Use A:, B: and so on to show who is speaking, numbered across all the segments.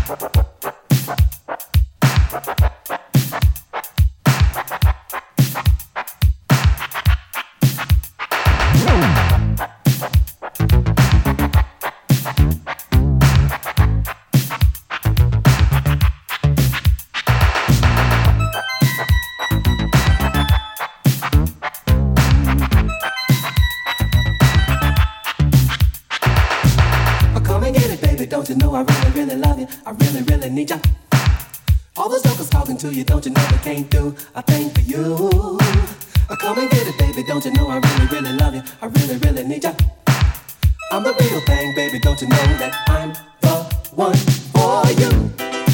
A: Don't you know I really, really love you? I really, really need you. All those jokers talking to you, don't you know they can't do a thing for you? Come and get it, baby. Don't you know I really, really love you? I really, really need you. I'm the real thing, baby. Don't you know that I'm the one for you?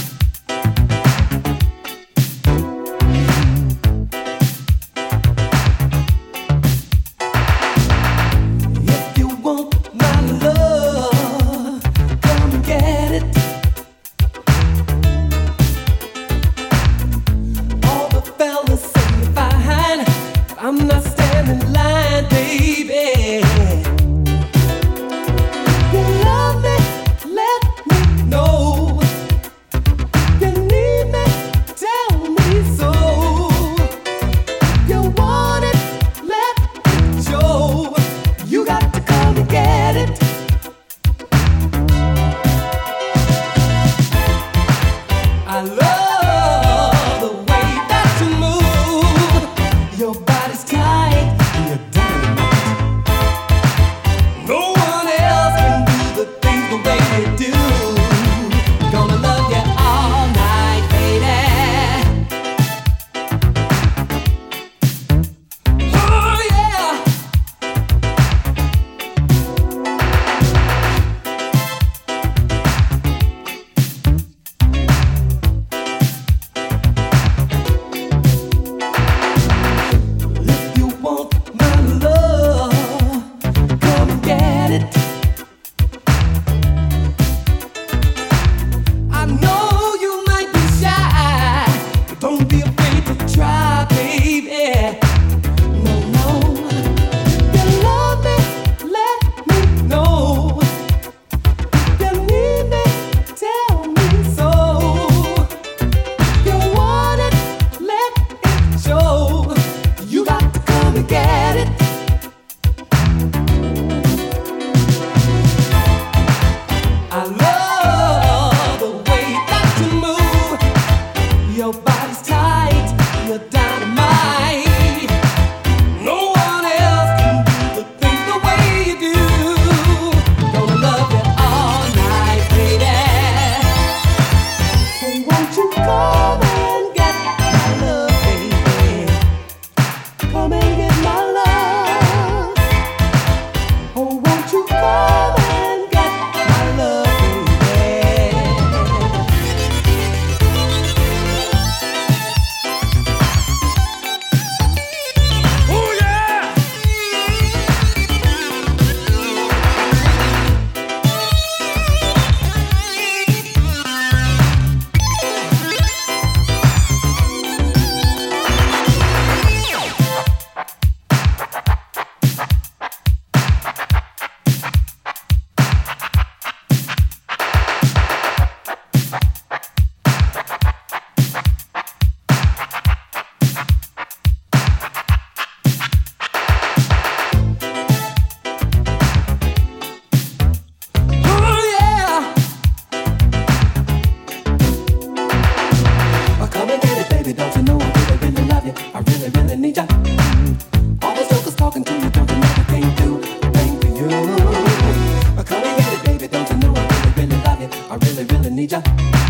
A: need ya.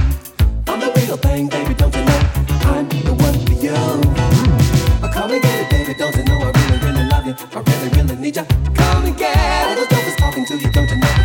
A: I'm the real thing, baby, don't you know? I'm the one for you. Come and get it, baby, don't you know? I really, really love you. I really, really need ya. Come and get it. All those jokers talking to you, don't you know?